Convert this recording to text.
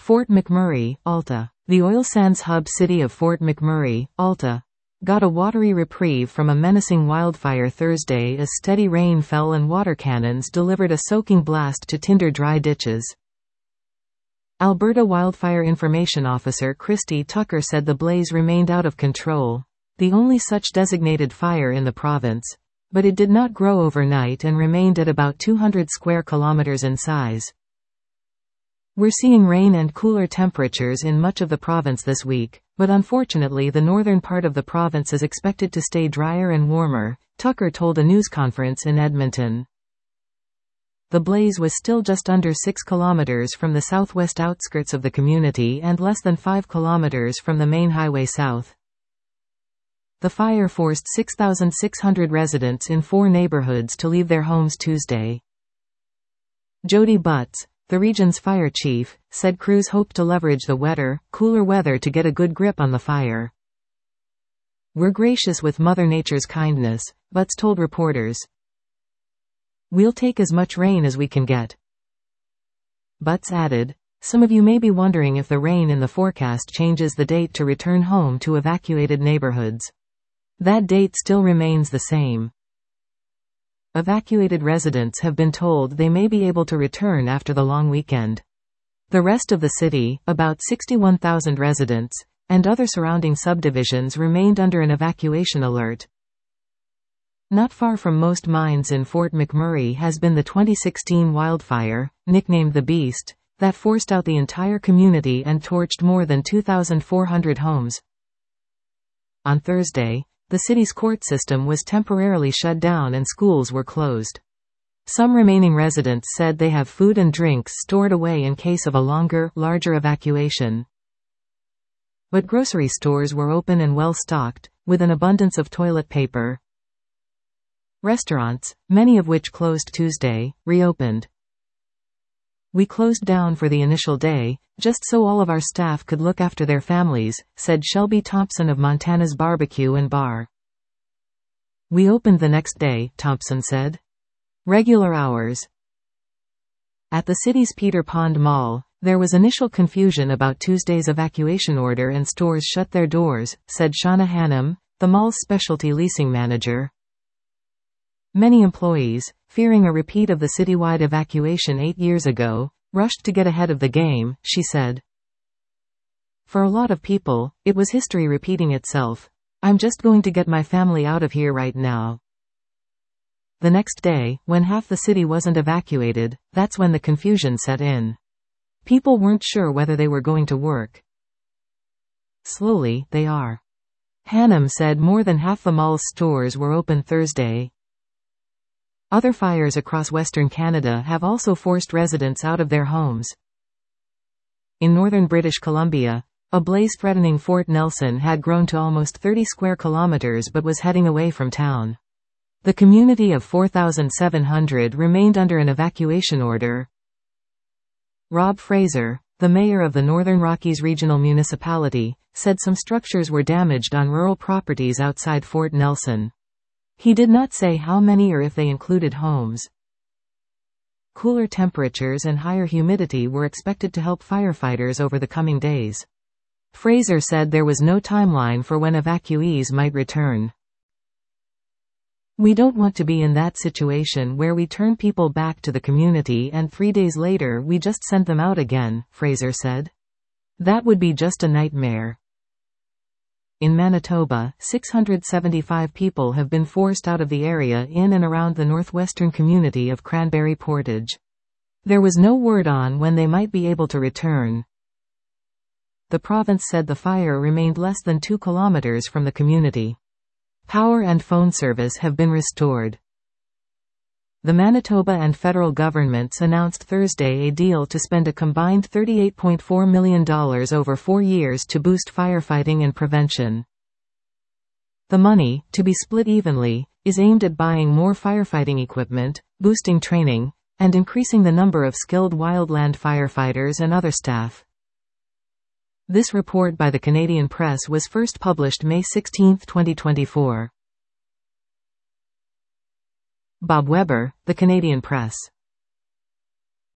Fort McMurray, Alta. The oil sands hub city of Fort McMurray, Alta, got a watery reprieve from a menacing wildfire Thursday as steady rain fell and water cannons delivered a soaking blast to tinder dry ditches. Alberta Wildfire Information Officer Christy Tucker said the blaze remained out of control, the only such designated fire in the province, but it did not grow overnight and remained at about 200 square kilometers in size. We're seeing rain and cooler temperatures in much of the province this week, but unfortunately the northern part of the province is expected to stay drier and warmer, Tucker told a news conference in Edmonton. The blaze was still just under 6 kilometers from the southwest outskirts of the community and less than 5 kilometers from the main highway south. The fire forced 6,600 residents in 4 neighborhoods to leave their homes Tuesday. Jody Butts, the region's fire chief, said crews hope to leverage the cooler weather to get a good grip on the fire. We're gracious with Mother Nature's kindness, Butts told reporters. We'll take as much rain as we can get. Butts added, some of you may be wondering if the rain in the forecast changes the date to return home to evacuated neighborhoods. That date still remains the same. Evacuated residents have been told they may be able to return after the long weekend. The rest of the city, about 61,000 residents, and other surrounding subdivisions remained under an evacuation alert. Not far from most mines in Fort McMurray has been the 2016 wildfire, nicknamed the Beast, that forced out the entire community and torched more than 2,400 homes. On Thursday, the city's court system was temporarily shut down and schools were closed. Some remaining residents said they have food and drinks stored away in case of a larger evacuation. But grocery stores were open and well stocked, with an abundance of toilet paper. Restaurants, many of which closed Tuesday, reopened. We closed down for the initial day, just so all of our staff could look after their families, said Shelby Thompson of Montana's Barbecue and Bar. We opened the next day, Thompson said. Regular hours. At the city's Peter Pond Mall, there was initial confusion about Tuesday's evacuation order and stores shut their doors, said Shauna Hannum, the mall's specialty leasing manager. Many employees, fearing a repeat of the citywide evacuation 8 years ago, rushed to get ahead of the game, she said. For a lot of people, it was history repeating itself. I'm just going to get my family out of here right now. The next day, when half the city wasn't evacuated, that's when the confusion set in. People weren't sure whether they were going to work. Slowly, they are. Hannum said more than half the mall's stores were open Thursday. Other fires across Western Canada have also forced residents out of their homes. In northern British Columbia, a blaze threatening Fort Nelson had grown to almost 30 square kilometers but was heading away from town. The community of 4,700 remained under an evacuation order. Rob Fraser, the mayor of the Northern Rockies Regional Municipality, said some structures were damaged on rural properties outside Fort Nelson. He did not say how many or if they included homes. Cooler temperatures and higher humidity were expected to help firefighters over the coming days. Fraser said there was no timeline for when evacuees might return. We don't want to be in that situation where we turn people back to the community and 3 days later we just send them out again, Fraser said. That would be just a nightmare. In Manitoba, 675 people have been forced out of the area in and around the northwestern community of Cranberry Portage. There was no word on when they might be able to return. The province said the fire remained less than 2 kilometers from the community. Power and phone service have been restored. The Manitoba and federal governments announced Thursday a deal to spend a combined $38.4 million over 4 years to boost firefighting and prevention. The money, to be split evenly, is aimed at buying more firefighting equipment, boosting training, and increasing the number of skilled wildland firefighters and other staff. This report by the Canadian Press was first published May 16, 2024. Bob Weber, The Canadian Press.